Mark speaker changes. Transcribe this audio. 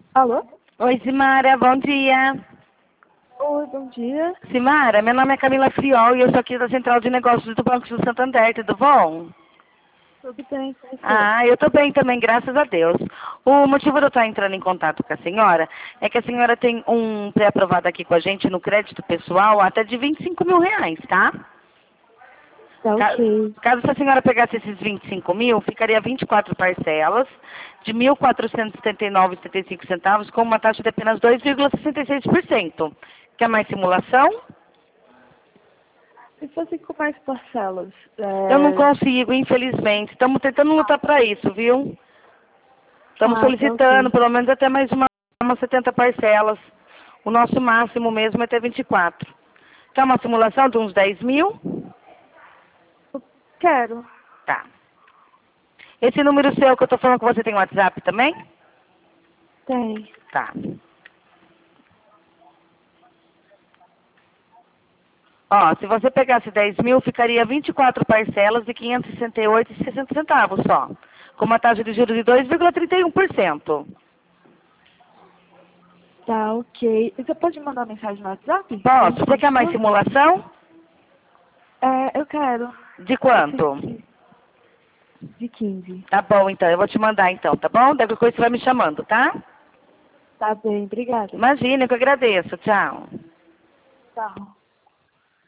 Speaker 1: Alô?
Speaker 2: Oi, Simara, bom dia.
Speaker 1: Oi, bom dia.
Speaker 2: Simara, meu nome é Camila Friol e eu sou aqui da Central de Negócios do Banco do Santander, tudo bom?
Speaker 1: Tudo bem com você?
Speaker 2: Ah, eu tô bem também, graças a Deus. O motivo de eu estar entrando em contato com a senhora é que a senhora tem um pré-aprovado aqui com a gente no crédito pessoal até de R$ 25.000, tá?
Speaker 1: Tá
Speaker 2: Ca-
Speaker 1: ok.
Speaker 2: Caso a senhora pegasse esses 25 mil, ficaria 24 parcelas de 1.479,75 com uma taxa de apenas 2,66%. Quer mais simulação?
Speaker 1: Se fosse com mais parcelas,
Speaker 2: Eu não consigo, infelizmente. Estamos tentando lutar para isso, viu? Estamos
Speaker 1: tá
Speaker 2: solicitando
Speaker 1: ok.
Speaker 2: pelo menos até mais umas 70 parcelas. O nosso máximo mesmo é até 24. Quer uma simulação de uns 10 mil?
Speaker 1: Eu quero.
Speaker 2: Tá. Esse número seu que eu estou falando que você tem WhatsApp também?
Speaker 1: Tem.
Speaker 2: Tá. Ó, se você pegasse 10 mil, ficaria 24 parcelas de 568,60 centavos só. Com uma taxa de juros de 2,31%.
Speaker 1: Tá ok. E você pode mandar mensagem no WhatsApp? Pra
Speaker 2: Posso?
Speaker 1: gente
Speaker 2: Você quer mais
Speaker 1: continuar?
Speaker 2: simulação?
Speaker 1: Eu quero.
Speaker 2: De
Speaker 1: Esse
Speaker 2: quanto?
Speaker 1: de 15.
Speaker 2: Tá bom, então. Eu vou te mandar, então, tá bom? Daqui a coisa você vai me chamando, tá?
Speaker 1: Tá bem, obrigada.
Speaker 2: Imagina, eu que agradeço. Tchau.
Speaker 1: Tchau.